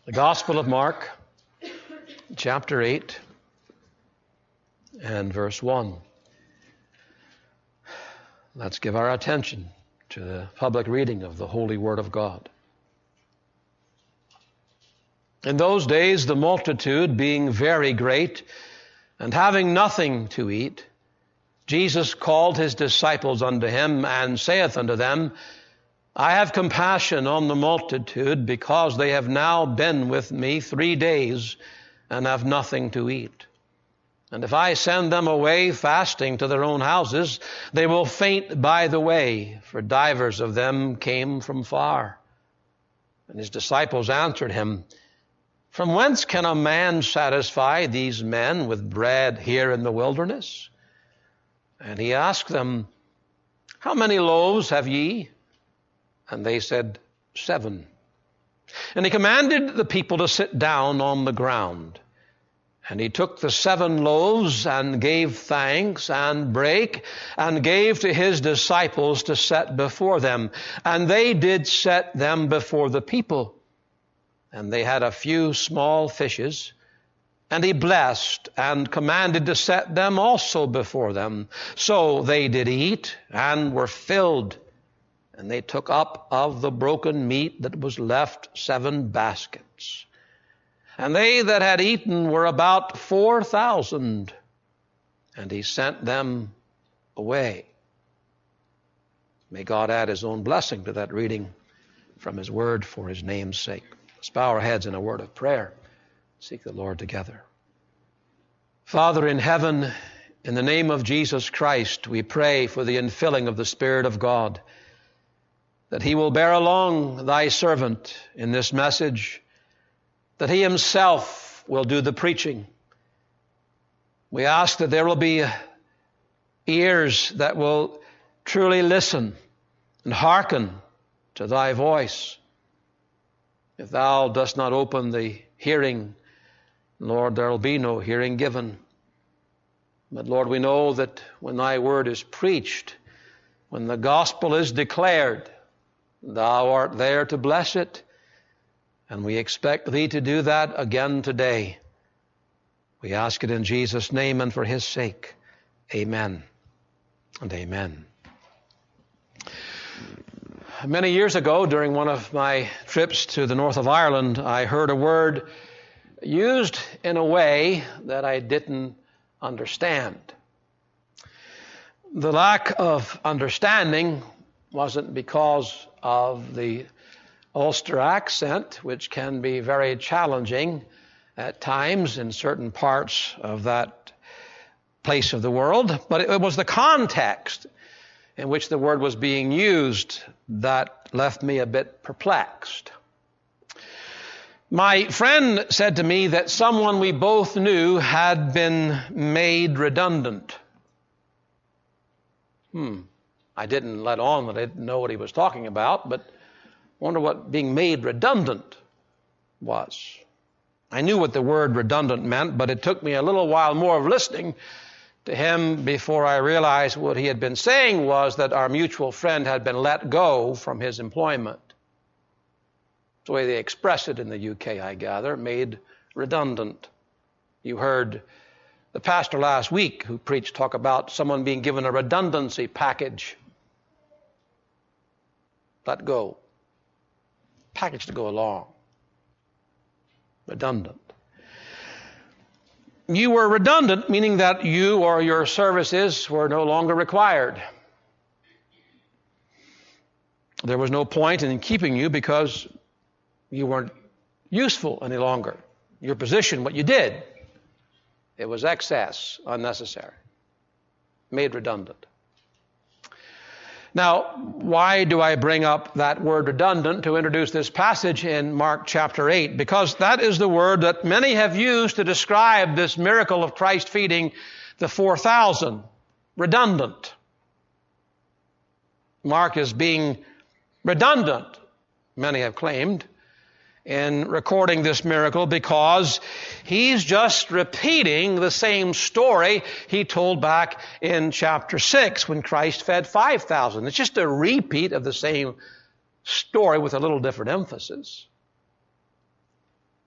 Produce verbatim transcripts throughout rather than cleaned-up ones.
The Gospel of Mark, chapter eight, and verse one. Let's give our attention to the public reading of the Holy Word of God. In those days, the multitude being very great, and having nothing to eat, Jesus called his disciples unto him, and saith unto them, I have compassion on the multitude, because they have now been with me three days, and have nothing to eat. And if I send them away fasting to their own houses, they will faint by the way, for divers of them came from far. And his disciples answered him, From whence can a man satisfy these men with bread here in the wilderness? And he asked them, How many loaves have ye? And they said, Seven. And he commanded the people to sit down on the ground. And he took the seven loaves and gave thanks and brake and gave to his disciples to set before them. And they did set them before the people. And they had a few small fishes. And he blessed and commanded to set them also before them. So they did eat and were filled. And they took up of the broken meat that was left seven baskets. And they that had eaten were about four thousand. And he sent them away. May God add his own blessing to that reading from his word for his name's sake. Let's bow our heads in a word of prayer. Seek the Lord together. Father in heaven, in the name of Jesus Christ, we pray for the infilling of the Spirit of God, that he will bear along thy servant in this message, that he himself will do the preaching. We ask that there will be ears that will truly listen and hearken to thy voice. If thou dost not open the hearing, Lord, there will be no hearing given. But Lord, we know that when thy word is preached, when the gospel is declared, thou art there to bless it, and we expect thee to do that again today. We ask it in Jesus' name and for his sake. Amen and amen. Many years ago, during one of my trips to the north of Ireland, I heard a word used in a way that I didn't understand. The lack of understanding wasn't because of the Ulster accent, which can be very challenging at times in certain parts of that place of the world, but it was the context in which the word was being used that left me a bit perplexed. My friend said to me that someone we both knew had been made redundant. Hmm. I didn't let on that I didn't know what he was talking about, but I wonder what being made redundant was. I knew what the word redundant meant, but it took me a little while more of listening to him before I realized what he had been saying was that our mutual friend had been let go from his employment. That's the way they express it in the U K, I gather, made redundant. You heard the pastor last week who preached talk about someone being given a redundancy package. Let go. Package to go along. Redundant. You were redundant, meaning that you or your services were no longer required. There was no point in keeping you because you weren't useful any longer. Your position, what you did, it was excess, unnecessary, made redundant. Now, why do I bring up that word redundant to introduce this passage in Mark chapter eight? Because that is the word that many have used to describe this miracle of Christ feeding the four thousand. Redundant. Mark is being redundant, many have claimed, in recording this miracle because he's just repeating the same story he told back in chapter six when Christ fed five thousand. It's just a repeat of the same story with a little different emphasis.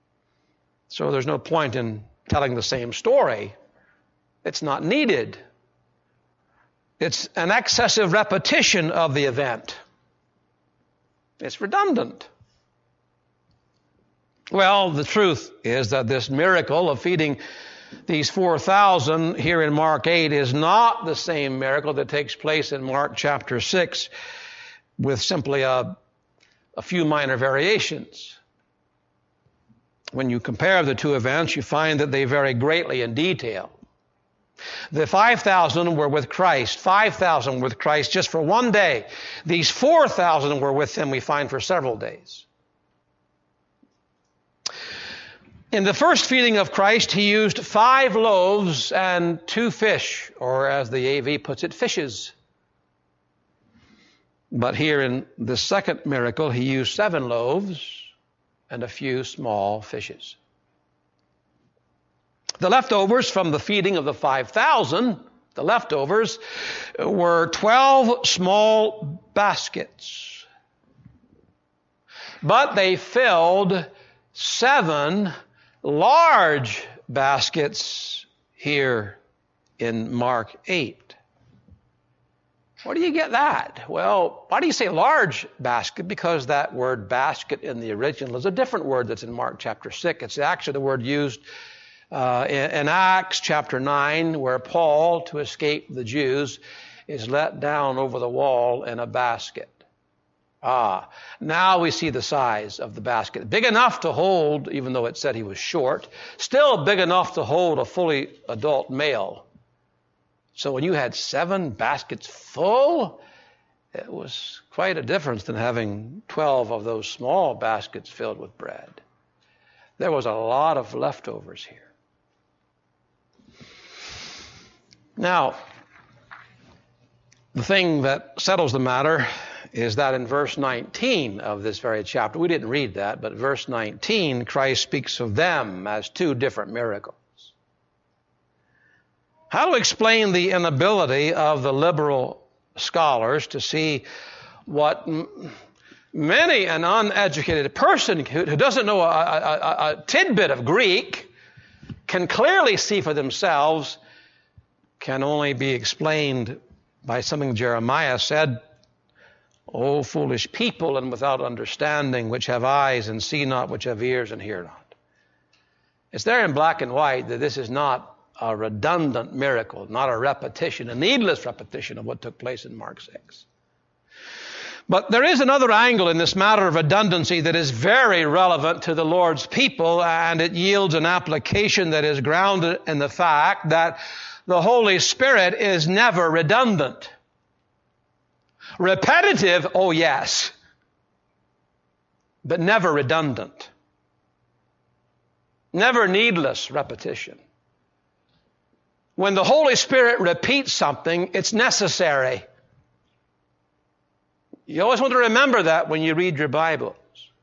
So there's no point in telling the same story. It's not needed. It's an excessive repetition of the event. It's redundant. Well, the truth is that this miracle of feeding these four thousand here in Mark eight is not the same miracle that takes place in Mark chapter six with simply a, a few minor variations. When you compare the two events, you find that they vary greatly in detail. The five thousand were with Christ, five thousand were with Christ just for one day. These four thousand were with him, we find, for several days. In the first feeding of Christ, he used five loaves and two fish, or as the A V puts it, fishes. But here in the second miracle, he used seven loaves and a few small fishes. The leftovers from the feeding of the five thousand, the leftovers, were twelve small baskets. But they filled seven large baskets here in Mark eight. Where do you get that? Well, why do you say large basket? Because that word basket in the original is a different word that's in Mark chapter six. It's actually the word used uh, in, in Acts chapter nine, where Paul, to escape the Jews, is let down over the wall in a basket. Ah, now we see the size of the basket. Big enough to hold, even though it said he was short, still big enough to hold a fully adult male. So when you had seven baskets full, it was quite a difference than having twelve of those small baskets filled with bread. There was a lot of leftovers here. Now, the thing that settles the matter is that in verse nineteen of this very chapter, we didn't read that, but verse nineteen, Christ speaks of them as two different miracles. How to explain the inability of the liberal scholars to see what m- many an uneducated person who, who doesn't know a, a, a, a tidbit of Greek can clearly see for themselves can only be explained by something Jeremiah said, "O foolish people and without understanding, which have eyes and see not, which have ears and hear not." It's there in black and white that this is not a redundant miracle, not a repetition, a needless repetition of what took place in Mark six. But there is another angle in this matter of redundancy that is very relevant to the Lord's people, and it yields an application that is grounded in the fact that the Holy Spirit is never redundant. Repetitive, oh yes, but never redundant. Never needless repetition. When the Holy Spirit repeats something, it's necessary. You always want to remember that when you read your Bibles.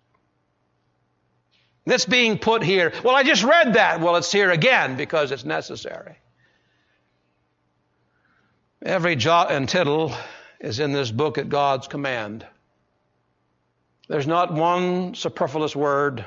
That's being put here. Well, I just read that. Well, it's here again because it's necessary. Every jot and tittle is in this book at God's command. There's not one superfluous word.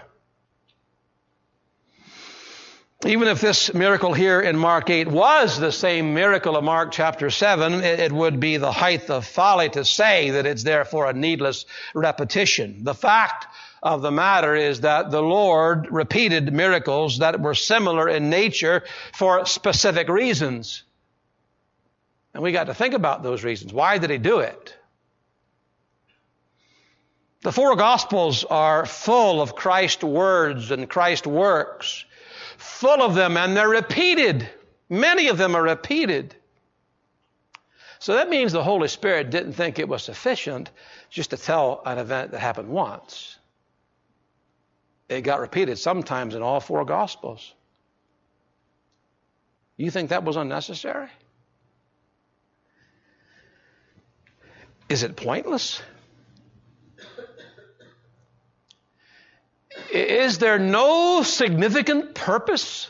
Even if this miracle here in Mark eight was the same miracle of Mark chapter seven, it, it would be the height of folly to say that it's therefore a needless repetition. The fact of the matter is that the Lord repeated miracles that were similar in nature for specific reasons. And we got to think about those reasons. Why did he do it? The four Gospels are full of Christ's words and Christ's works. Full of them, and they're repeated. Many of them are repeated. So that means the Holy Spirit didn't think it was sufficient just to tell an event that happened once. It got repeated sometimes in all four Gospels. You think that was unnecessary? Is it pointless? Is there no significant purpose?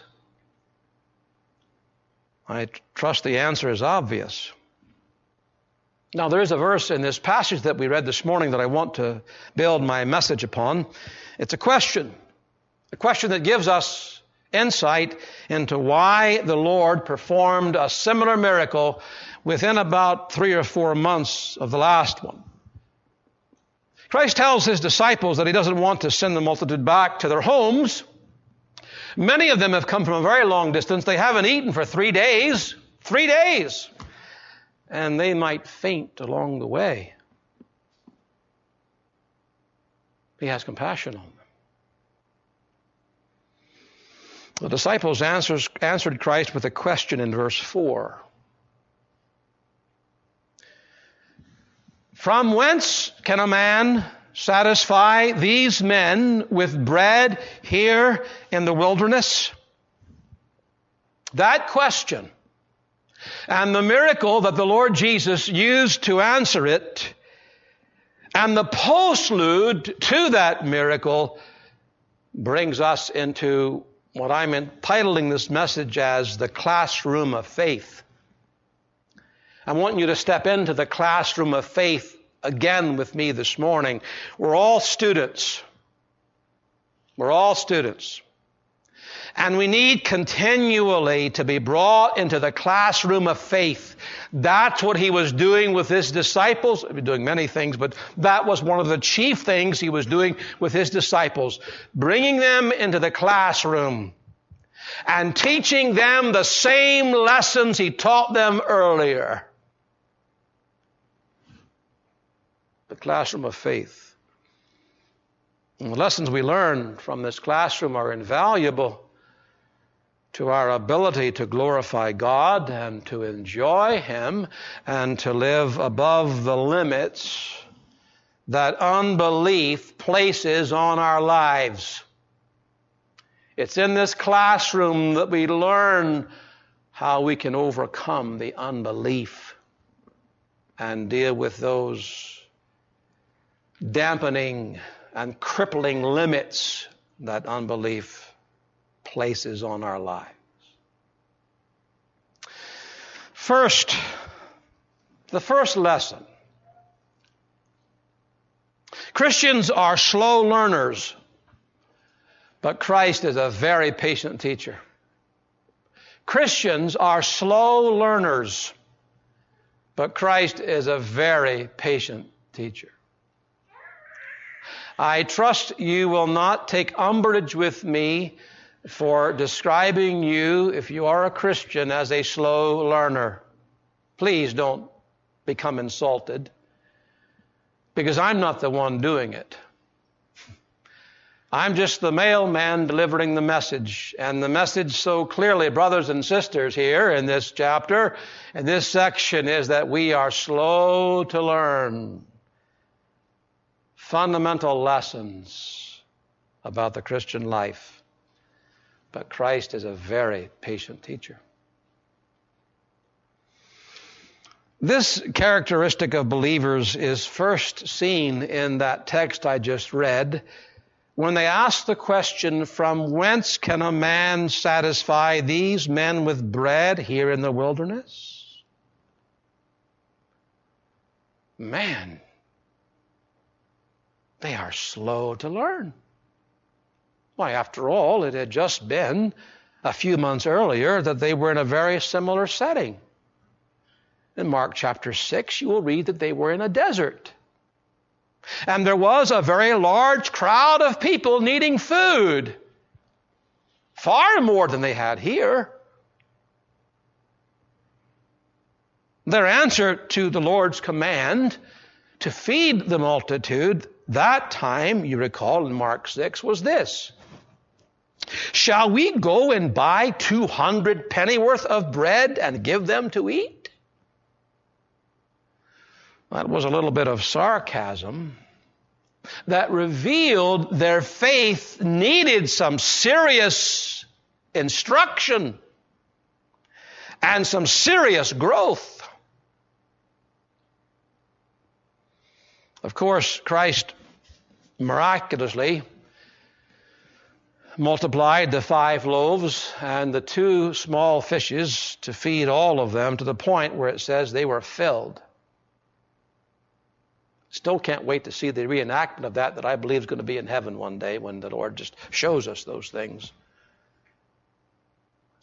I trust the answer is obvious. Now, there is a verse in this passage that we read this morning that I want to build my message upon. It's a question, a question that gives us insight into why the Lord performed a similar miracle within about three or four months of the last one. Christ tells his disciples that he doesn't want to send the multitude back to their homes. Many of them have come from a very long distance. They haven't eaten for three days. Three days. And they might faint along the way. He has compassion on them. The disciples answers, answered Christ with a question in verse four. From whence can a man satisfy these men with bread here in the wilderness? That question and the miracle that the Lord Jesus used to answer it and the postlude to that miracle brings us into what I'm entitling this message as the classroom of faith. I want you to step into the classroom of faith again with me this morning. We're all students. We're all students. And we need continually to be brought into the classroom of faith. That's what he was doing with his disciples. He was doing many things, but that was one of the chief things he was doing with his disciples. Bringing them into the classroom and teaching them the same lessons he taught them earlier. The classroom of faith. And the lessons we learn from this classroom are invaluable to our ability to glorify God and to enjoy him and to live above the limits that unbelief places on our lives. It's in this classroom that we learn how we can overcome the unbelief and deal with those dampening and crippling limits that unbelief places on our lives. First, the first lesson. Christians are slow learners, but Christ is a very patient teacher. Christians are slow learners, but Christ is a very patient teacher. I trust you will not take umbrage with me for describing you, if you are a Christian, as a slow learner. Please don't become insulted, because I'm not the one doing it. I'm just the mailman delivering the message. And the message so clearly, brothers and sisters, here in this chapter, in this section, is that we are slow to learn fundamental lessons about the Christian life. But Christ is a very patient teacher. This characteristic of believers is first seen in that text I just read, when they ask the question, from whence can a man satisfy these men with bread here in the wilderness? Man, they are slow to learn. Why, after all, it had just been a few months earlier that they were in a very similar setting. In Mark chapter six, you will read that they were in a desert. And there was a very large crowd of people needing food. Far more than they had here. Their answer to the Lord's command to feed the multitude that time, you recall in Mark six, was this. Shall we go and buy two hundred pennyworth of bread and give them to eat? That was a little bit of sarcasm that revealed their faith needed some serious instruction and some serious growth. Of course, Christ miraculously multiplied the five loaves and the two small fishes to feed all of them to the point where it says they were filled. Still can't wait to see the reenactment of that that I believe is going to be in heaven one day when the Lord just shows us those things.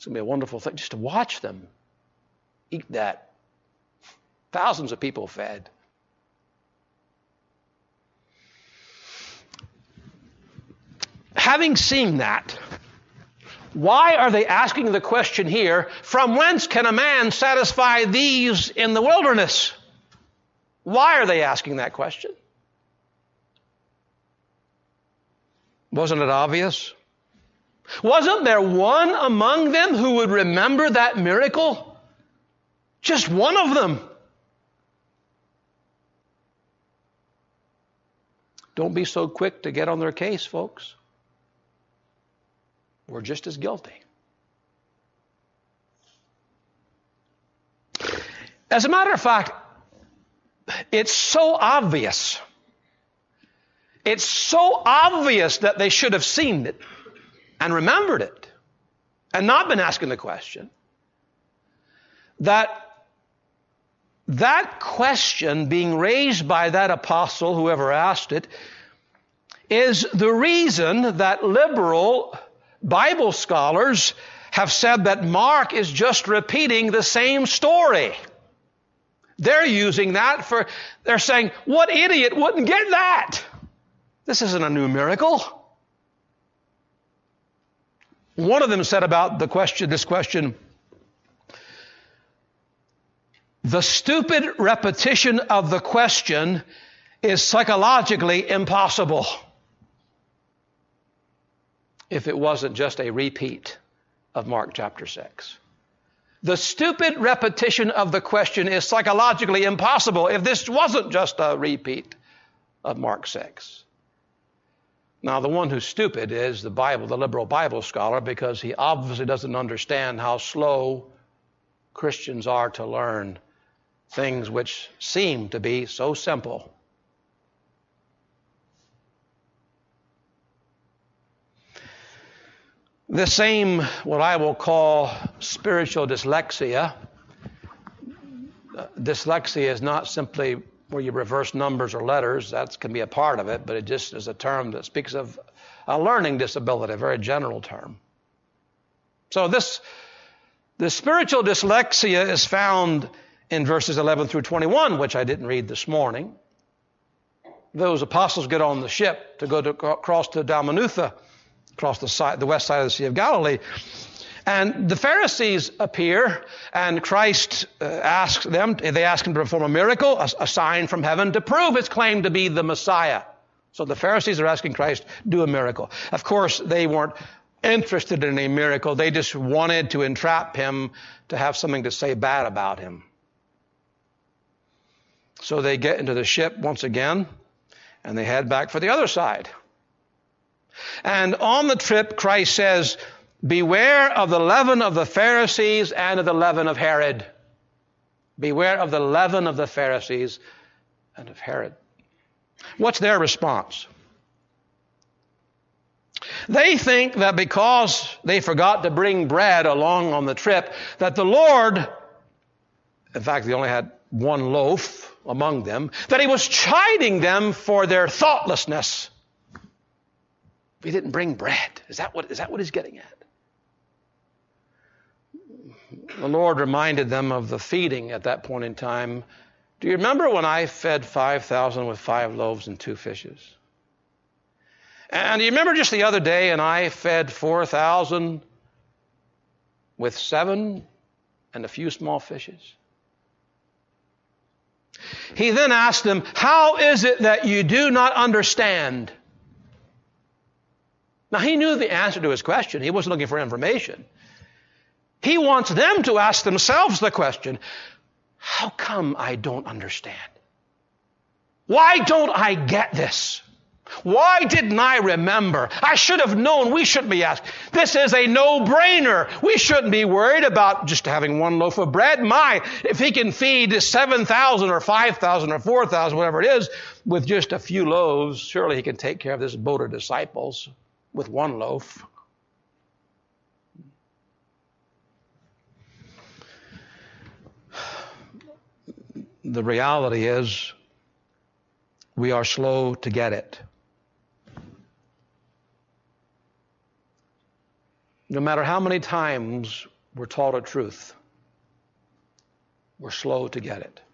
It's going to be a wonderful thing just to watch them eat that. Thousands of people fed. Having seen that, why are they asking the question here, from whence can a man satisfy these in the wilderness? Why are they asking that question? Wasn't it obvious? Wasn't there one among them who would remember that miracle? Just one of them. Don't be so quick to get on their case, folks. We're just as guilty. As a matter of fact, it's so obvious. It's so obvious that they should have seen it and remembered it and not been asking the question, that that question being raised by that apostle, whoever asked it, is the reason that liberal Bible scholars have said that Mark is just repeating the same story. They're using that for, they're saying, what idiot wouldn't get that? This isn't a new miracle. One of them said about the question, this question, the stupid repetition of the question is psychologically impossible if it wasn't just a repeat of Mark chapter six. The stupid repetition of the question is psychologically impossible if this wasn't just a repeat of Mark six. Now, the one who's stupid is the Bible, the liberal Bible scholar, because he obviously doesn't understand how slow Christians are to learn things which seem to be so simple. The same, what I will call spiritual dyslexia. Dyslexia is not simply where you reverse numbers or letters. That can be a part of it, but it just is a term that speaks of a learning disability, a very general term. So this, the spiritual dyslexia is found in verses eleven through twenty-one, which I didn't read this morning. Those apostles get on the ship to go to cross to Dalmanutha, across the side, the west side of the Sea of Galilee. And the Pharisees appear, and Christ uh, asks them, they ask him to perform a miracle, a, a sign from heaven, to prove his claim to be the Messiah. So the Pharisees are asking Christ, do a miracle. Of course, they weren't interested in a miracle. They just wanted to entrap him to have something to say bad about him. So they get into the ship once again, and they head back for the other side. And on the trip, Christ says, beware of the leaven of the Pharisees and of the leaven of Herod. Beware of the leaven of the Pharisees and of Herod. What's their response? They think that because they forgot to bring bread along on the trip, that the Lord, in fact, they only had one loaf among them, that he was chiding them for their thoughtlessness. We didn't bring bread. Is that what, is that what he's getting at? The Lord reminded them of the feeding at that point in time. Do you remember when I fed five thousand with five loaves and two fishes? And do you remember just the other day, and I fed four thousand with seven and a few small fishes? He then asked them, how is it that you do not understand? Now, he knew the answer to his question. He wasn't looking for information. He wants them to ask themselves the question, how come I don't understand? Why don't I get this? Why didn't I remember? I should have known. We shouldn't be asked. This is a no-brainer. We shouldn't be worried about just having one loaf of bread. My, if he can feed seven thousand or five thousand or four thousand, whatever it is, with just a few loaves, surely he can take care of this boat of disciples with one loaf. The reality is we are slow to get it. no matter how many times we're taught a truth, we're slow to get it.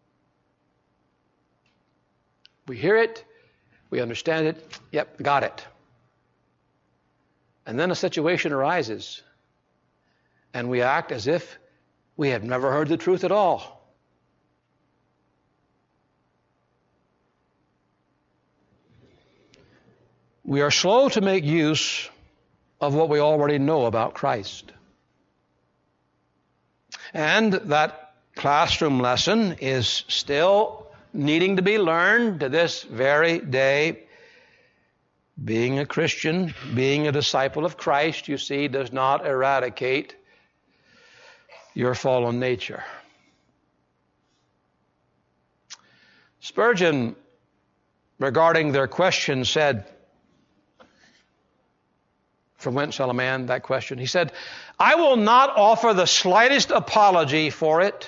We hear it, we understand it, yep, got it. And then a situation arises, and we act as if we have never heard the truth at all. We are slow to make use of what we already know about Christ. And that classroom lesson is still needing to be learned to this very day. Being a Christian, being a disciple of Christ, you see, does not eradicate your fallen nature. Spurgeon, regarding their question, said, "From whence shall a man," that question, he said, "I will not offer the slightest apology for it,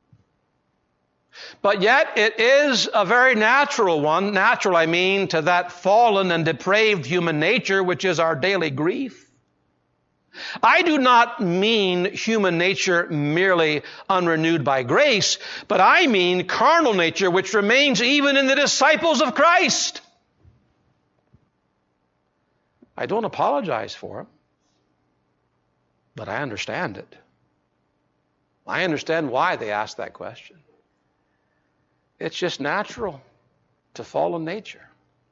but yet it is a very natural one, natural I mean, to that fallen and depraved human nature which is our daily grief. I do not mean human nature merely unrenewed by grace, but I mean carnal nature which remains even in the disciples of Christ. I don't apologize for it, but I understand it. I understand why they asked that question. It's just natural to fallen nature.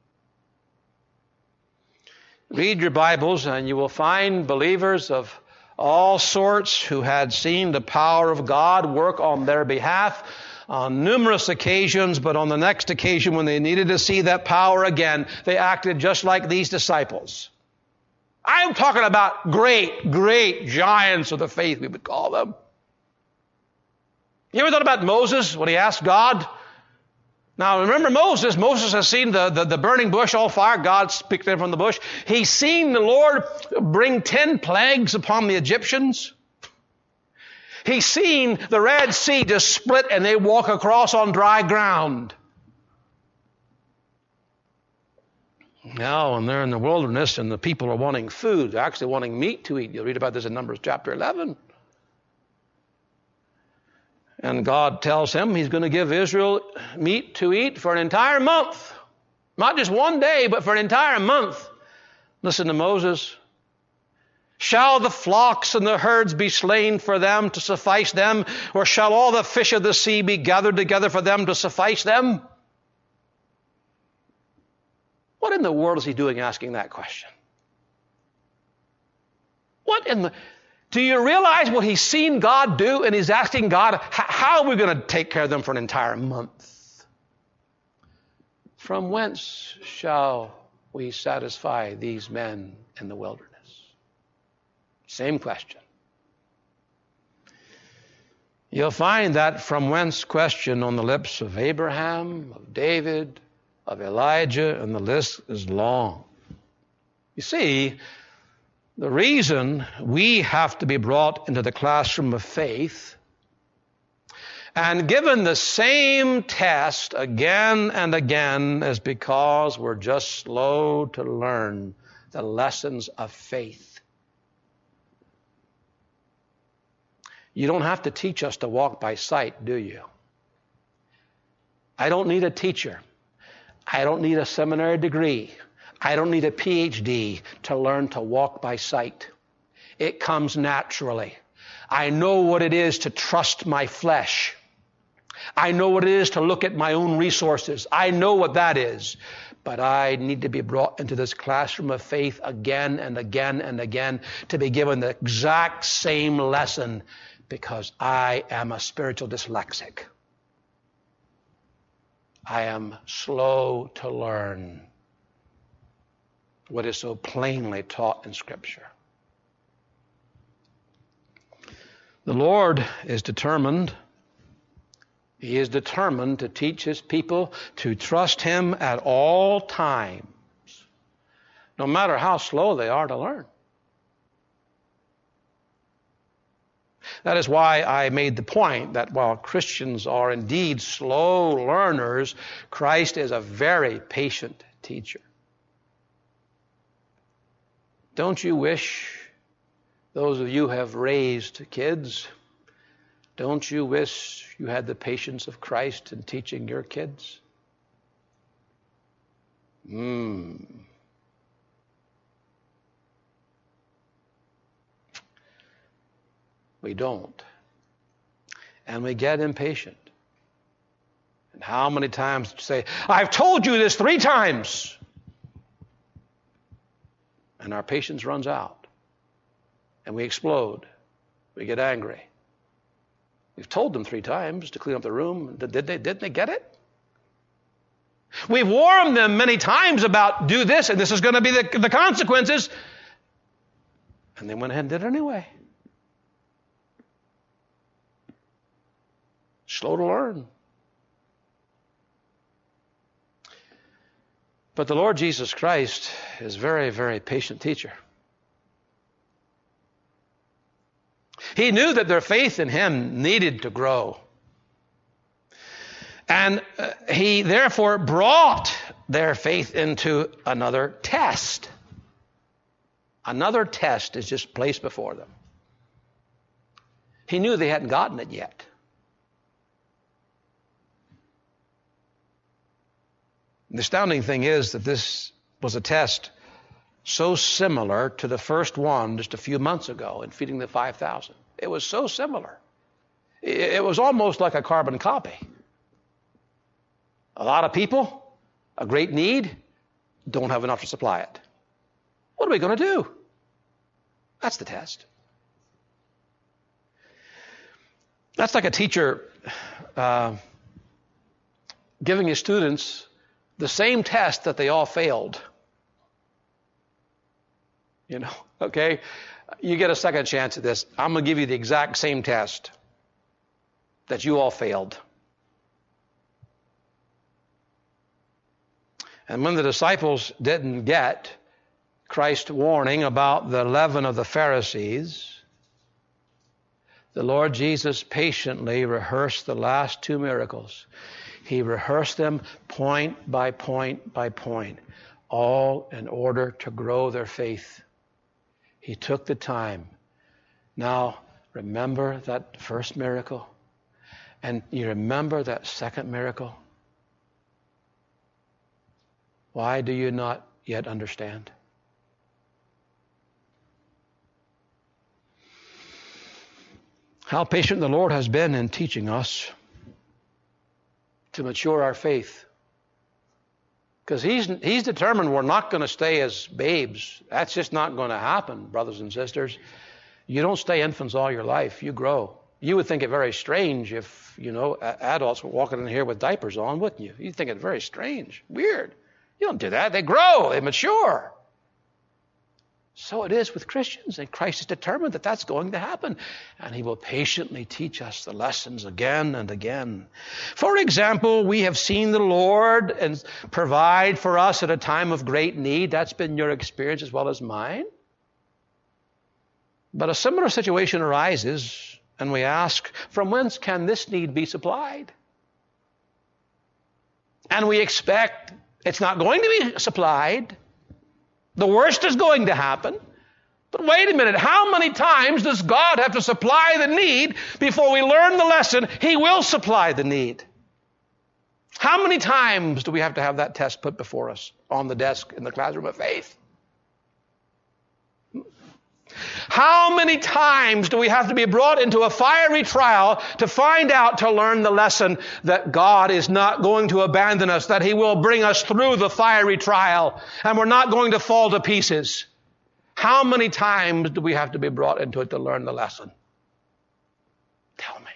Read your Bibles and you will find believers of all sorts who had seen the power of God work on their behalf on numerous occasions, but on the next occasion when they needed to see that power again, they acted just like these disciples. I'm talking about great, great giants of the faith, we would call them. You ever thought about Moses when he asked God? Now remember Moses. Moses has seen the, the, the burning bush all fire. God speaks to him from the bush. He's seen the Lord bring ten plagues upon the Egyptians. He's seen the Red Sea just split and they walk across on dry ground. Now, when they're in the wilderness and the people are wanting food, they're actually wanting meat to eat. You'll read about this in Numbers chapter eleven. And God tells him he's going to give Israel meat to eat for an entire month. Not just one day, but for an entire month. Listen to Moses. Shall the flocks and the herds be slain for them to suffice them? Or shall all the fish of the sea be gathered together for them to suffice them? What in the world is he doing asking that question? What in the... Do you realize what he's seen God do? And he's asking God, how are we going to take care of them for an entire month? From whence shall we satisfy these men in the wilderness? Same question. You'll find that from whence question on the lips of Abraham, of David, of Elijah, and the list is long. You see, the reason we have to be brought into the classroom of faith and given the same test again and again is because we're just slow to learn the lessons of faith. You don't have to teach us to walk by sight, do you? I don't need a teacher. I don't need a seminary degree. I don't need a P H D to learn to walk by sight. It comes naturally. I know what it is to trust my flesh. I know what it is to look at my own resources. I know what that is. But I need to be brought into this classroom of faith again and again and again to be given the exact same lesson because I am a spiritual dyslexic. I am slow to learn what is so plainly taught in Scripture. The Lord is determined. He is determined to teach His people to trust Him at all times, no matter how slow they are to learn. That is why I made the point that while Christians are indeed slow learners, Christ is a very patient teacher. Don't you wish Those of you who have raised kids, don't you wish you had the patience of Christ in teaching your kids? Hmm. We don't. And we get impatient. And how many times do you say, I've told you this three times? And our patience runs out. And we explode. We get angry. We've told them three times to clean up the room. Did they, didn't they get it? We've warned them many times about do this and this is going to be the, the consequences. And they went ahead and did it anyway. Slow to learn. But the Lord Jesus Christ is a very, very patient teacher. He knew that their faith in Him needed to grow. And uh, He therefore brought their faith into another test. Another test is just placed before them. He knew they hadn't gotten it yet. The astounding thing is that this was a test so similar to the first one just a few months ago in feeding the five thousand. It was so similar. It was almost like a carbon copy. A lot of people, a great need, don't have enough to supply it. What are we going to do? That's the test. That's like a teacher uh, giving his students the same test that they all failed. You know, okay? You get a second chance at this. I'm going to give you the exact same test that you all failed. And when the disciples didn't get Christ's warning about the leaven of the Pharisees, the Lord Jesus patiently rehearsed the last two miracles. He rehearsed them point by point by point, all in order to grow their faith. He took the time. Now, remember that first miracle? And you remember that second miracle? Why do you not yet understand? How patient the Lord has been in teaching us to mature our faith. Because he's, he's determined we're not going to stay as babes. That's just not going to happen, brothers and sisters. You don't stay infants all your life. You grow. You would think it very strange if, you know, adults were walking in here with diapers on, wouldn't you? You'd think it very strange, weird. You don't do that. They grow. They mature. So it is with Christians, and Christ is determined that that's going to happen. And He will patiently teach us the lessons again and again. For example, we have seen the Lord and provide for us at a time of great need. That's been your experience as well as mine. But a similar situation arises, and we ask, from whence can this need be supplied? And we expect it's not going to be supplied. The worst is going to happen. But wait a minute, how many times does God have to supply the need before we learn the lesson? He will supply the need. How many times do we have to have that test put before us on the desk in the classroom of faith? How many times do we have to be brought into a fiery trial to find out, to learn the lesson that God is not going to abandon us, that He will bring us through the fiery trial, and we're not going to fall to pieces? How many times do we have to be brought into it to learn the lesson? Tell me.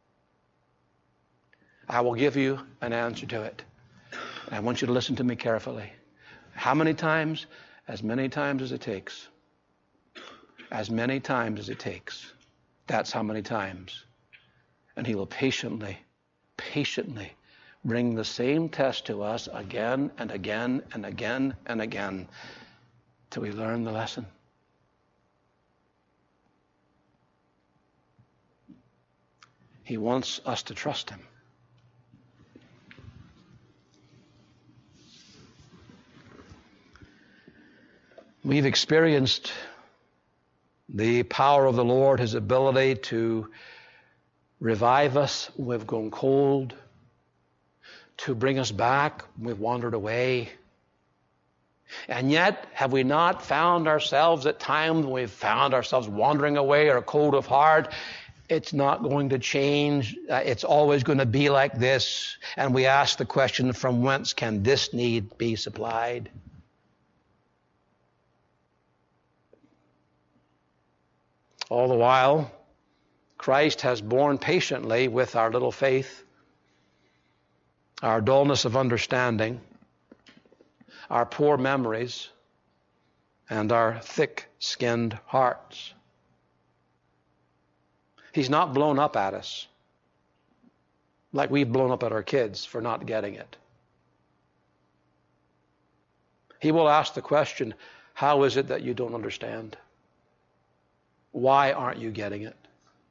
I will give you an answer to it. And I want you to listen to me carefully. How many times? As many times as it takes. As many times as it takes. That's how many times. And He will patiently, patiently bring the same test to us again and again and again and again till we learn the lesson. He wants us to trust Him. We've experienced The power of the Lord, His ability to revive us when we've grown cold, to bring us back when we've wandered away. And yet, have we not found ourselves at times when we've found ourselves wandering away or cold of heart? It's not going to change. Uh, it's always going to be like this. And we ask the question, from whence can this need be supplied? All the while, Christ has borne patiently with our little faith, our dullness of understanding, our poor memories, and our thick-skinned hearts. He's not blown up at us like we've blown up at our kids for not getting it. He will ask the question, how is it that you don't understand? Why aren't you getting it?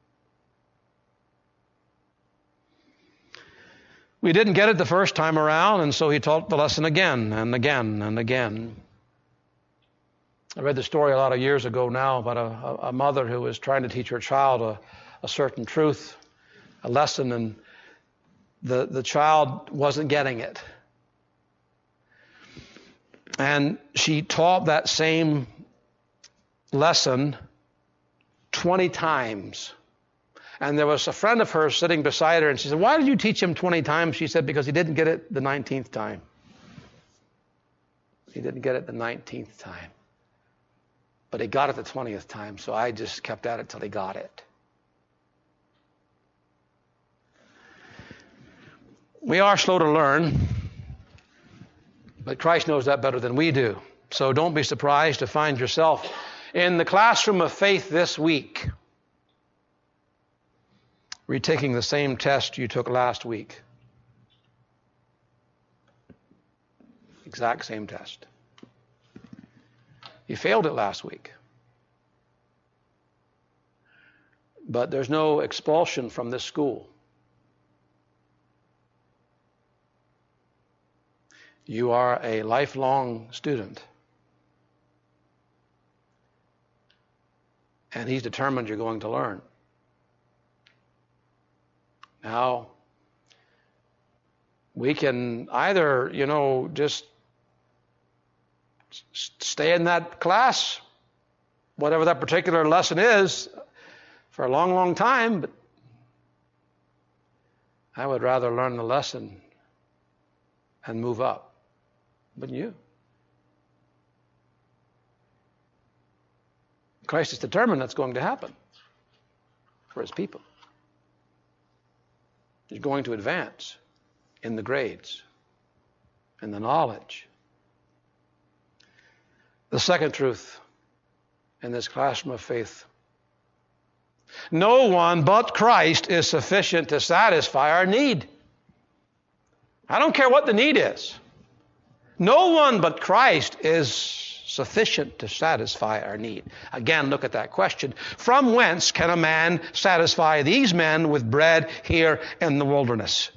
We didn't get it the first time around, and so he taught the lesson again and again and again. I read the story a lot of years ago now about a, a mother who was trying to teach her child a, a certain truth, a lesson, and the, the child wasn't getting it. And she taught that same lesson twenty times. And there was a friend of hers sitting beside her, and she said, why did you teach him twenty times? She said, because he didn't get it the nineteenth time. He didn't get it the nineteenth time. But he got it the twentieth time, so I just kept at it till he got it. We are slow to learn, but Christ knows that better than we do. So don't be surprised to find yourself in the classroom of faith this week, retaking the same test you took last week. Exact same test. You failed it last week. But there's no expulsion from this school. You are a lifelong student. And He's determined you're going to learn. Now, we can either, you know, just stay in that class, whatever that particular lesson is, for a long, long time, but I would rather learn the lesson and move up. Wouldn't you? Christ is determined that's going to happen for His people. He's going to advance in the grades, in the knowledge. The second truth in this classroom of faith: no one but Christ is sufficient to satisfy our need. I don't care what the need is. No one but Christ is sufficient to satisfy our need. Again, look at that question. From whence can a man satisfy these men with bread here in the wilderness?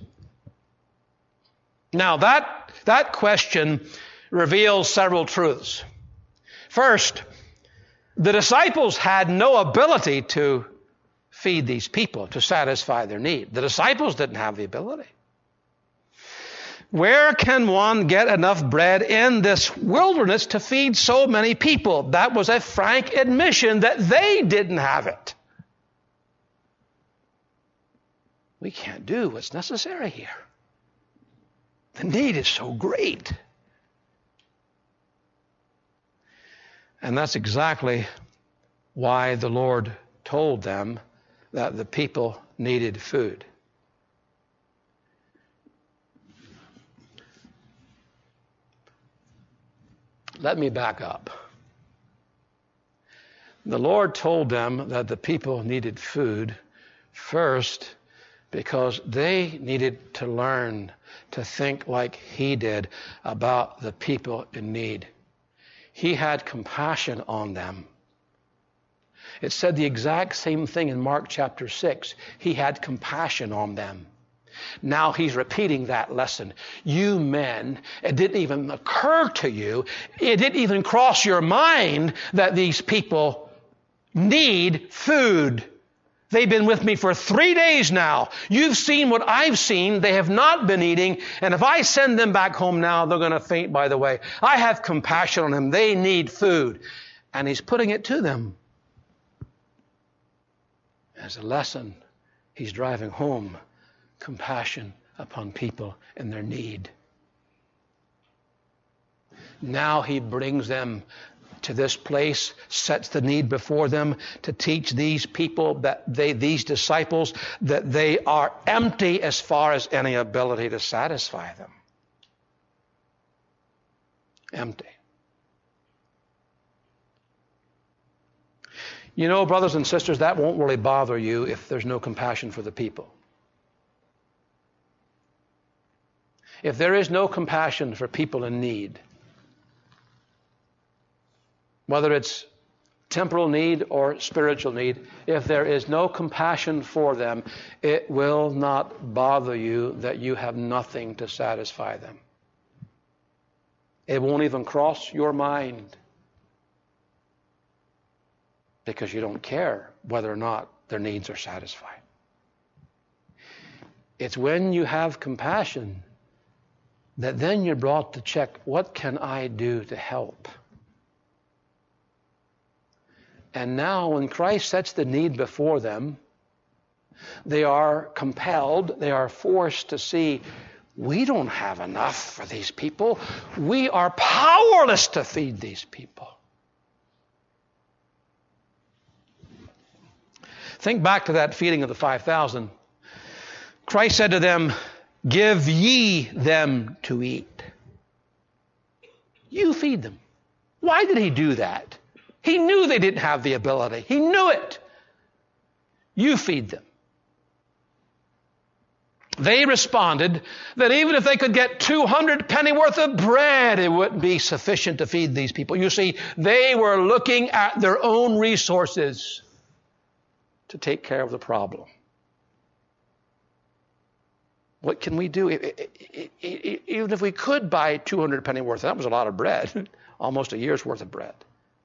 Now, that, that question reveals several truths. First, the disciples had no ability to feed these people, to satisfy their need. The disciples didn't have the ability. Where can one get enough bread in this wilderness to feed so many people? That was a frank admission that they didn't have it. We can't do what's necessary here. The need is so great. And that's exactly why the Lord told them that the people needed food. Let me back up. The Lord told them that the people needed food first because they needed to learn to think like He did about the people in need. He had compassion on them. It said the exact same thing in Mark chapter six. He had compassion on them. Now He's repeating that lesson. You men, it didn't even occur to you, it didn't even cross your mind that these people need food. They've been with me for three days now. You've seen what I've seen. They have not been eating. And if I send them back home now, they're going to faint by the way. I have compassion on them. They need food. And he's putting it to them. As a lesson, he's driving home compassion upon people in their need. Now he brings them to this place, sets the need before them to teach these people, that they, these disciples, that they are empty as far as any ability to satisfy them. Empty. You know, brothers and sisters, that won't really bother you if there's no compassion for the people. If there is no compassion for people in need, whether it's temporal need or spiritual need, if there is no compassion for them, it will not bother you that you have nothing to satisfy them. It won't even cross your mind because you don't care whether or not their needs are satisfied. It's when you have compassion that then you're brought to check, what can I do to help? And now when Christ sets the need before them, they are compelled, they are forced to see, we don't have enough for these people. We are powerless to feed these people. Think back to that feeding of the five thousand. Christ said to them, give ye them to eat. You feed them. Why did he do that? He knew they didn't have the ability. He knew it. You feed them. They responded that even if they could get two hundred penny worth of bread, it wouldn't be sufficient to feed these people. You see, they were looking at their own resources to take care of the problem. What can we do? Even if we could buy two hundred penny worth, that was a lot of bread, almost a year's worth of bread.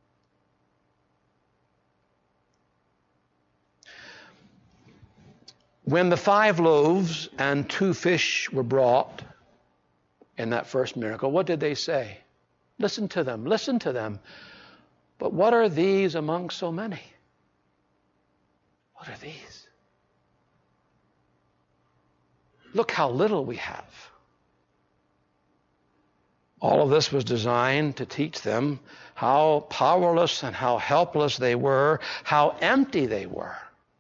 When the five loaves and two fish were brought in that first miracle, what did they say? Listen to them, listen to them. But what are these among so many? What are these? Look how little we have. All of this was designed to teach them how powerless and how helpless they were, how empty they were.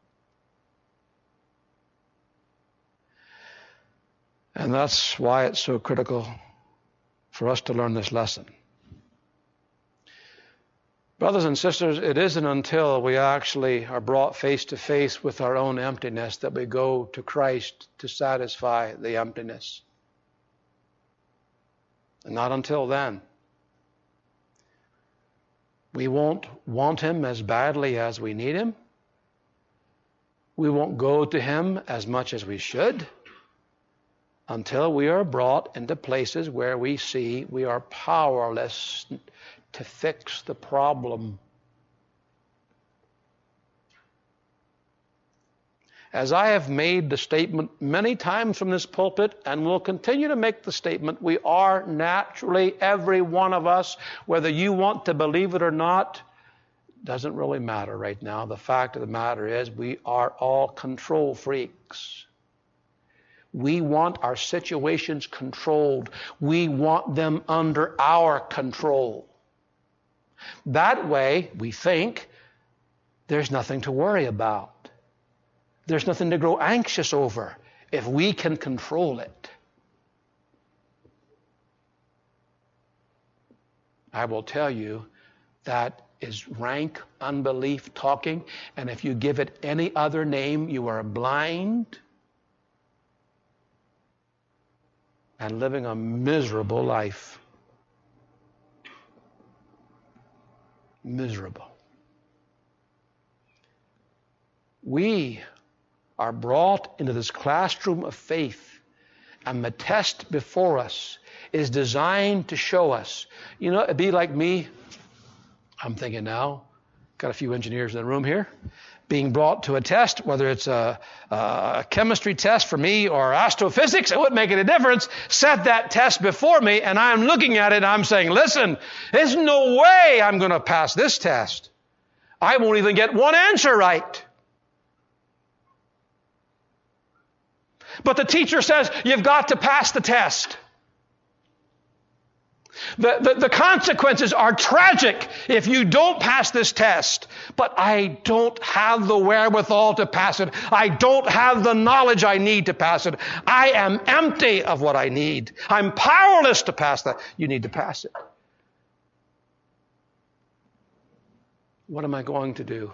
And that's why it's so critical for us to learn this lesson. Brothers and sisters, it isn't until we actually are brought face to face with our own emptiness that we go to Christ to satisfy the emptiness. And not until then. We won't want Him as badly as we need Him. We won't go to Him as much as we should, until we are brought into places where we see we are powerless to fix the problem. As I have made the statement many times from this pulpit, and will continue to make the statement, we are naturally, every one of us, whether you want to believe it or not, doesn't really matter right now. The fact of the matter is we are all control freaks. We want our situations controlled. We want them under our control. That way, we think, there's nothing to worry about. There's nothing to grow anxious over if we can control it. I will tell you, that is rank unbelief talking, and if you give it any other name, you are blind and living a miserable life. Miserable. We are brought into this classroom of faith, and the test before us is designed to show us. You know, it'd be like me, I'm thinking now, Got a few engineers in the room here. Being brought to a test, whether it's a, a chemistry test for me or astrophysics, it wouldn't make any difference. Set that test before me, and I'm looking at it, and I'm saying, listen, there's no way I'm going to pass this test. I won't even get one answer right. But the teacher says, you've got to pass the test. The, the, the consequences are tragic if you don't pass this test. But I don't have the wherewithal to pass it. I don't have the knowledge I need to pass it. I am empty of what I need. I'm powerless to pass that. You need to pass it. What am I going to do?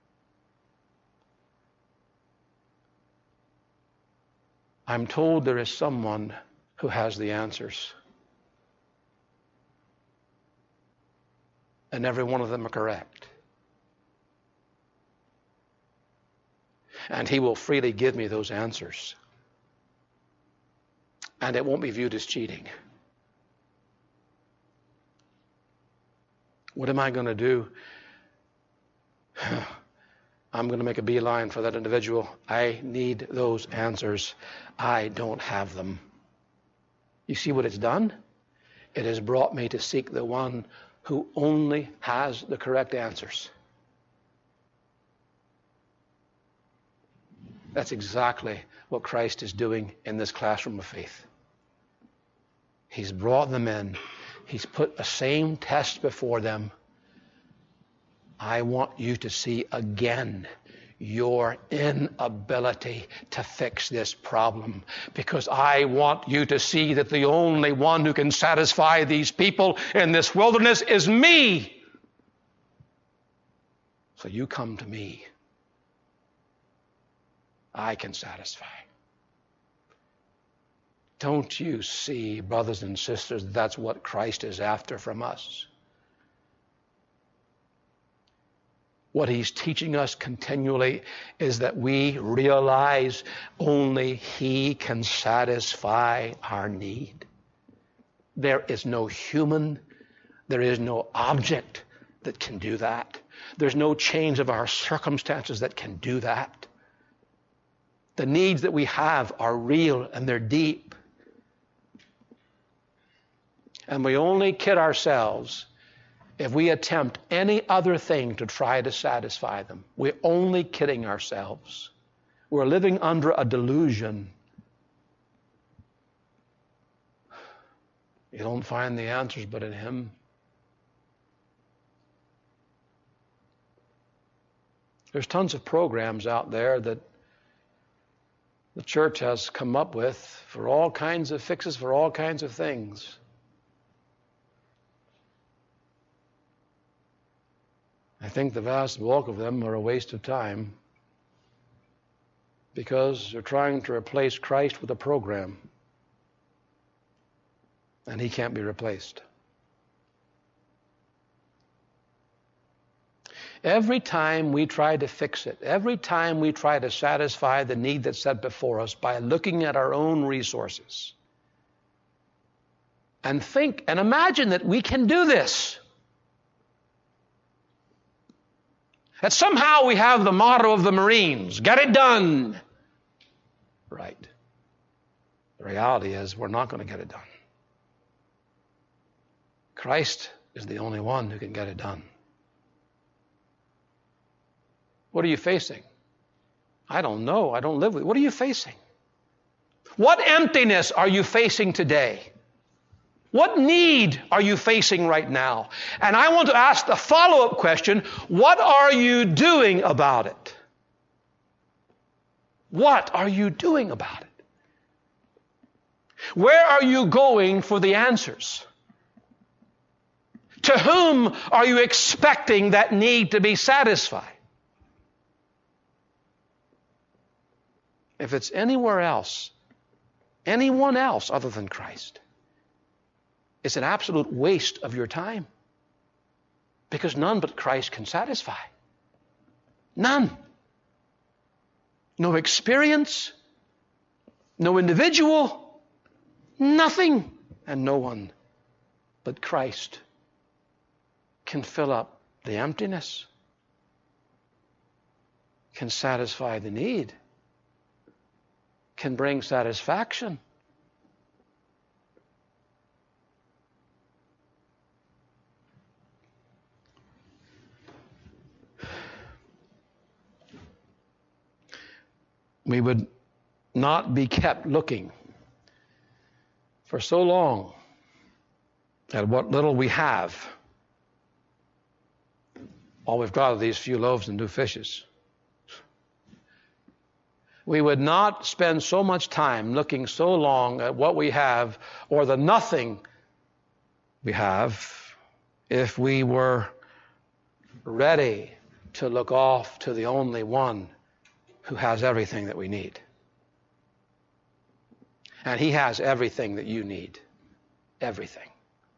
I'm told there is someone who has the answers. And every one of them are correct. And he will freely give me those answers. And it won't be viewed as cheating. What am I going to do? I'm going to make a beeline for that individual. I need those answers. I don't have them. You see what it's done? It has brought me to seek the one who only has the correct answers. That's exactly what Christ is doing in this classroom of faith. He's brought them in. He's put the same test before them. I want you to see again your inability to fix this problem, because I want you to see that the only one who can satisfy these people in this wilderness is me. So you come to me. I can satisfy. Don't you see, brothers and sisters, that's what Christ is after from us? What he's teaching us continually is that we realize only he can satisfy our need. There is no human, there is no object that can do that. There's no change of our circumstances that can do that. The needs that we have are real and they're deep. And we only kid ourselves if we attempt any other thing to try to satisfy them. We're only kidding ourselves. We're living under a delusion. You don't find the answers but in him. There's tons of programs out there that the church has come up with for all kinds of fixes, for all kinds of things. I think the vast bulk of them are a waste of time because they're trying to replace Christ with a program, and he can't be replaced. Every time we try to fix it, every time we try to satisfy the need that's set before us by looking at our own resources and think and imagine that we can do this, that somehow we have the motto of the Marines, get it done. Right. The reality is we're not going to get it done. Christ is the only one who can get it done. What are you facing? I don't know. I don't live with it. What are you facing? What emptiness are you facing today? What need are you facing right now? And I want to ask the follow-up question, what are you doing about it? What are you doing about it? Where are you going for the answers? To whom are you expecting that need to be satisfied? If it's anywhere else, anyone else other than Christ, it's an absolute waste of your time, because none but Christ can satisfy. None. No experience, no individual, nothing, and no one but Christ can fill up the emptiness. can satisfy the need, can bring satisfaction. We would not be kept looking for so long at what little we have. All we've got are these few loaves and two fishes. We would not spend so much time looking so long at what we have or the nothing we have if we were ready to look off to the only one who has everything that we need. And he has everything that you need. Everything.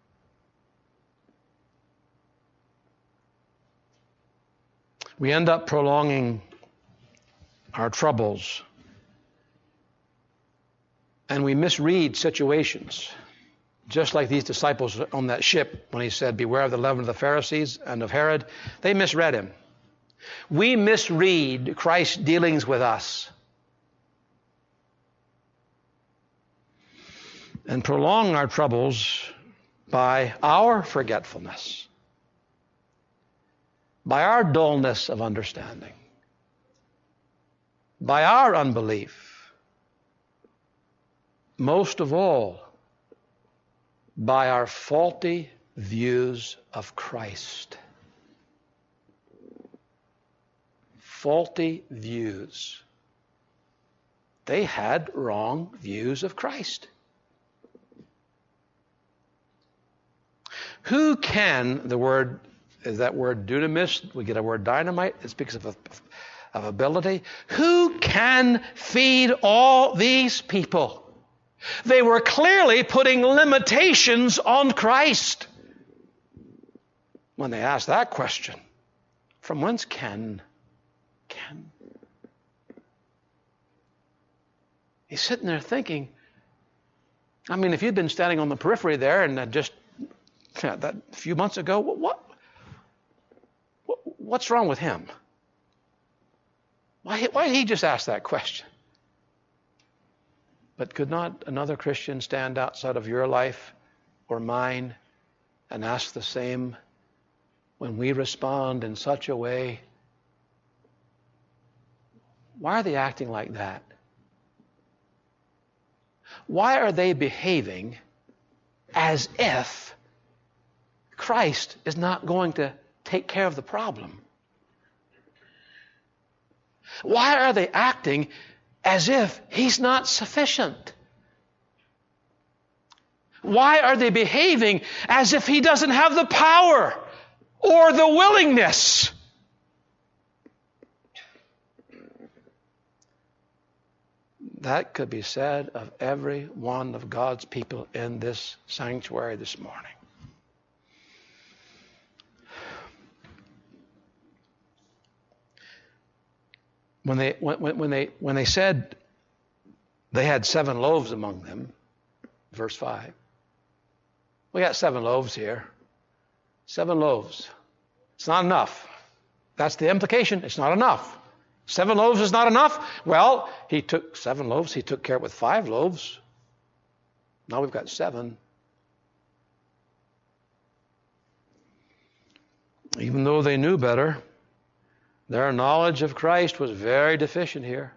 We end up prolonging our troubles, and we misread situations, just like these disciples on that ship when he said, beware of the leaven of the Pharisees and of Herod. They misread him. We misread Christ's dealings with us and prolong our troubles by our forgetfulness, by our dullness of understanding, by our unbelief, most of all, by our faulty views of Christ. Faulty views. They had wrong views of Christ. Who can, the word, is that word dunamis, we get a word dynamite, it speaks of, of ability. Who can feed all these people? They were clearly putting limitations on Christ. When they asked that question, from whence can, can? He's sitting there thinking, I mean, if you'd been standing on the periphery there and just that a few months ago, what, what what's wrong with him? Why, why did he just ask that question? But could not another Christian stand outside of your life or mine and ask the same when we respond in such a way? Why are they acting like that? Why are they behaving as if Christ is not going to take care of the problem? Why are they acting as if he's not sufficient? Why are they behaving as if he doesn't have the power or the willingness? That could be said of every one of God's people in this sanctuary this morning. When they, when, when, they, when they said they had seven loaves among them, verse five, we got seven loaves here. Seven loaves. It's not enough. That's the implication. It's not enough. Seven loaves is not enough. Well, he took seven loaves. He took care of it with five loaves. Now we've got seven. Even though they knew better, their knowledge of Christ was very deficient here.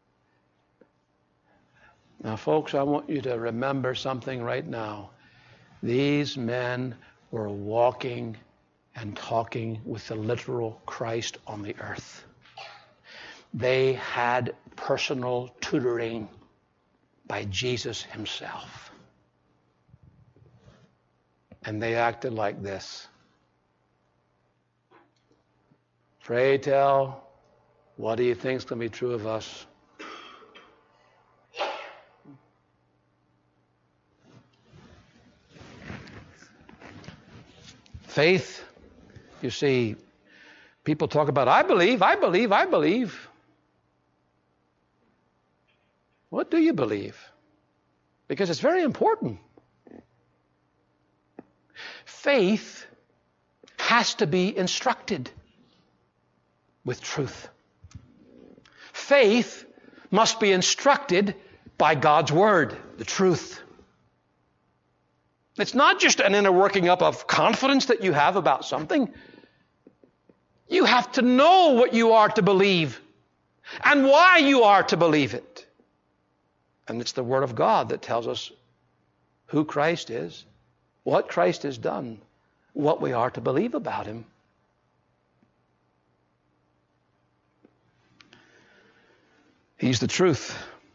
Now, folks, I want you to remember something right now. These men were walking and talking with the literal Christ on the earth. They had personal tutoring by Jesus himself. And they acted like this. Pray tell, what do you think is going to be true of us? Faith, you see, people talk about, I believe, I believe, I believe. What do you believe? Because it's very important. Faith has to be instructed with truth. faith must be instructed by God's Word, the truth. It's not just an inner working up of confidence that you have about something. You have to know what you are to believe and why you are to believe it. And it's the Word of God that tells us who Christ is, what Christ has done, what we are to believe about Him. He's the truth.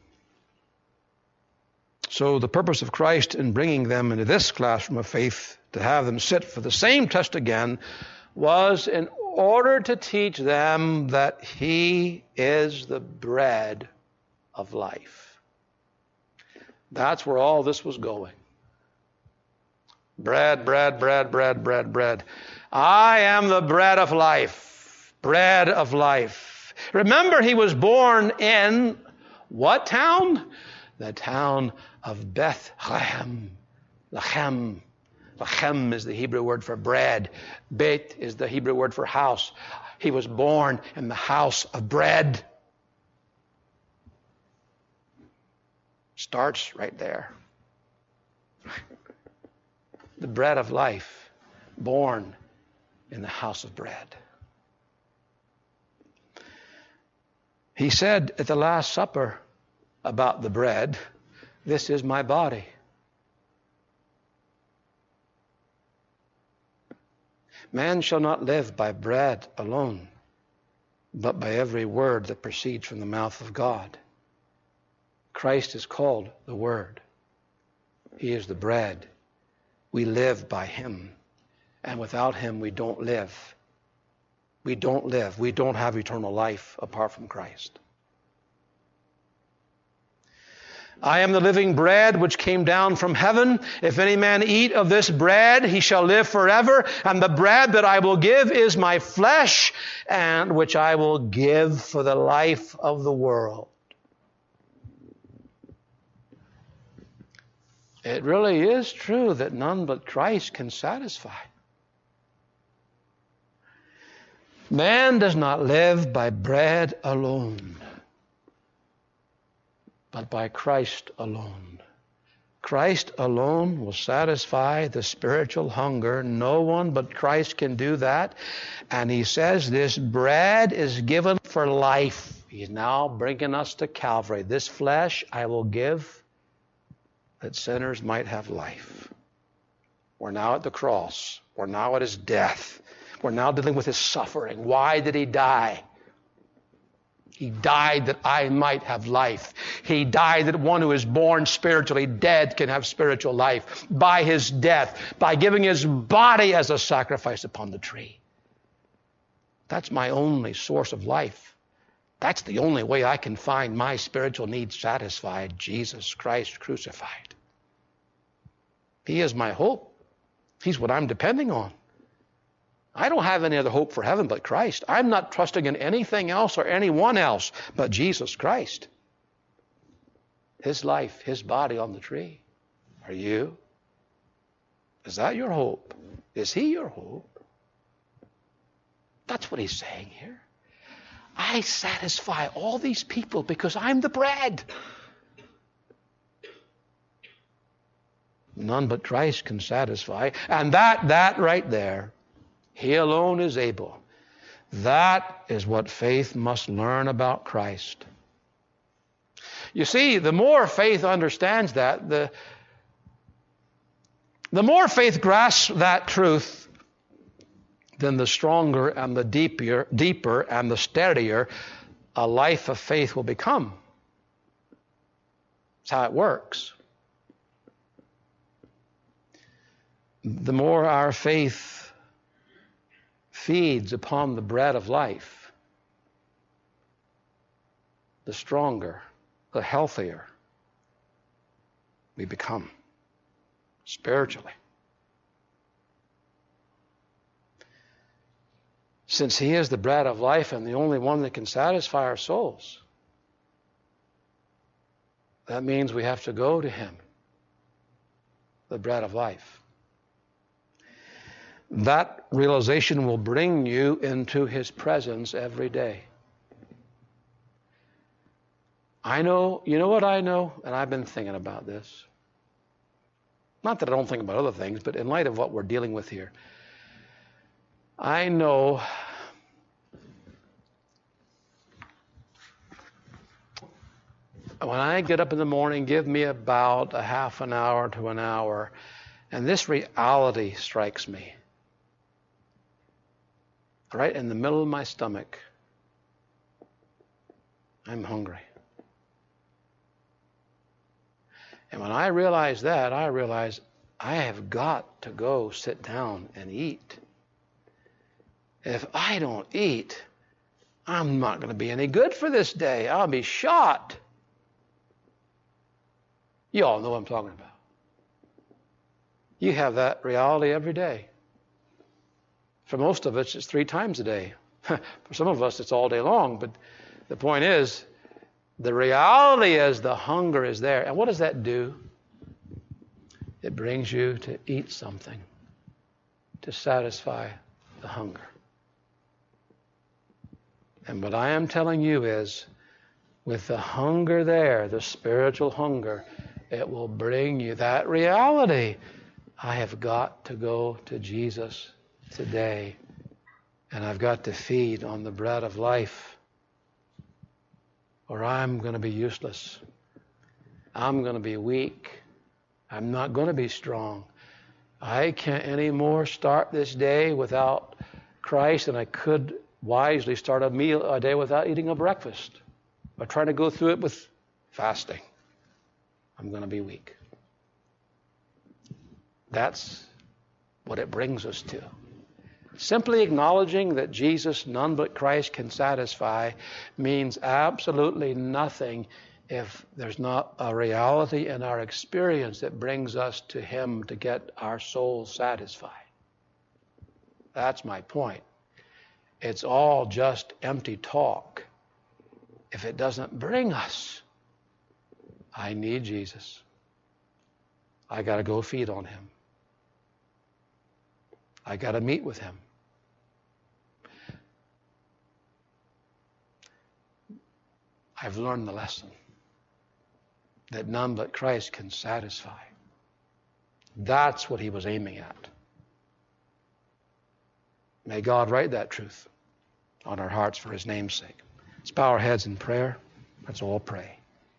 So the purpose of Christ in bringing them into this classroom of faith, to have them sit for the same test again, was in order to teach them that He is the bread of life. That's where all this was going. Bread, bread, bread, bread, bread, bread. I am the bread of life. Bread of life. Remember, He was born in what town? The town of Bethlehem. Lechem. Lechem is the Hebrew word for bread. Beit is the Hebrew word for house. He was born in the house of bread. Starts right there. The bread of life, born in the house of bread. He said at the Last Supper about the bread, "This is my body." Man shall not live by bread alone, but by every word that proceeds from the mouth of God. Christ is called the Word. He is the bread. We live by Him. And without Him, we don't live. We don't live. We don't have eternal life apart from Christ. I am the living bread which came down from heaven. If any man eat of this bread, he shall live forever. And the bread that I will give is my flesh, and which I will give for the life of the world. It really is true that none but Christ can satisfy. Man does not live by bread alone, but by Christ alone. Christ alone will satisfy the spiritual hunger. No one but Christ can do that. And He says this bread is given for life. He's now bringing us to Calvary. This flesh I will give that sinners might have life. We're now at the cross. We're now at His death. We're now dealing with His suffering. Why did He die? He died that I might have life. He died that one who is born spiritually dead can have spiritual life. By His death, by giving His body as a sacrifice upon the tree. That's my only source of life. That's the only way I can find my spiritual needs satisfied. Jesus Christ crucified. He is my hope. He's what I'm depending on. I don't have any other hope for heaven but Christ. I'm not trusting in anything else or anyone else but Jesus Christ. His life, His body on the tree. Are you? Is that your hope? Is He your hope? That's what He's saying here. I satisfy all these people because I'm the bread. None but Christ can satisfy. And that, that right there, He alone is able. That is what faith must learn about Christ. You see, the more faith understands that, the, the more faith grasps that truth, then the stronger and the deeper, deeper and the steadier a life of faith will become. That's how it works. The more our faith feeds upon the bread of life, the stronger, the healthier we become spiritually. Since He is the bread of life and the only one that can satisfy our souls, that means we have to go to Him, the bread of life. That realization will bring you into His presence every day. I know, you know what I know? And I've been thinking about this. Not that I don't think about other things, but in light of what we're dealing with here, I know when I get up in the morning, give me about a half an hour to an hour, and this reality strikes me. Right in the middle of my stomach, I'm hungry. And when I realize that, I realize I have got to go sit down and eat. If I don't eat, I'm not going to be any good for this day. I'll be shot. You all know what I'm talking about. You have that reality every day. For most of us, it's three times a day. For some of us, it's all day long. But the point is, the reality is the hunger is there. And what does that do? It brings you to eat something to satisfy the hunger. And what I am telling you is, with the hunger there, the spiritual hunger, it will bring you that reality. I have got to go to Jesus today, and I've got to feed on the bread of life, or I'm going to be useless. I'm going to be weak. I'm not going to be strong. I can't anymore start this day without Christ, and I could wisely start a meal a day without eating a breakfast, or trying to go through it with fasting. I'm going to be weak. That's what it brings us to. Simply acknowledging that Jesus, none but Christ, can satisfy means absolutely nothing if there's not a reality in our experience that brings us to Him to get our soul satisfied. That's my point. It's all just empty talk if it doesn't bring us. I need Jesus. I got to go feed on Him. I got to meet with Him. I've learned the lesson that none but Christ can satisfy. That's what He was aiming at. May God write that truth on our hearts for His name's sake. Let's bow our heads in prayer. Let's all pray.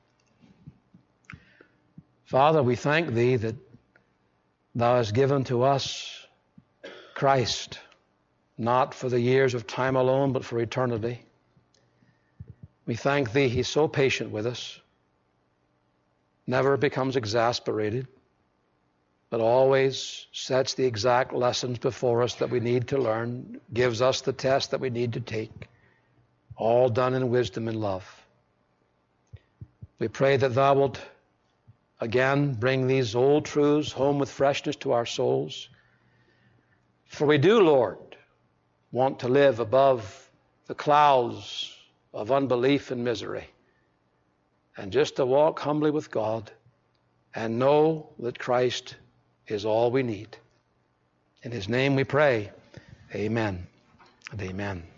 Father, we thank Thee that Thou hast given to us Christ, not for the years of time alone, but for eternity. We thank Thee, He's so patient with us, never becomes exasperated, but always sets the exact lessons before us that we need to learn, gives us the test that we need to take, all done in wisdom and love. We pray that Thou wilt again bring these old truths home with freshness to our souls. For we do, Lord, want to live above the clouds of unbelief and misery, and just to walk humbly with God and know that Christ is all we need. In His name we pray. Amen and amen.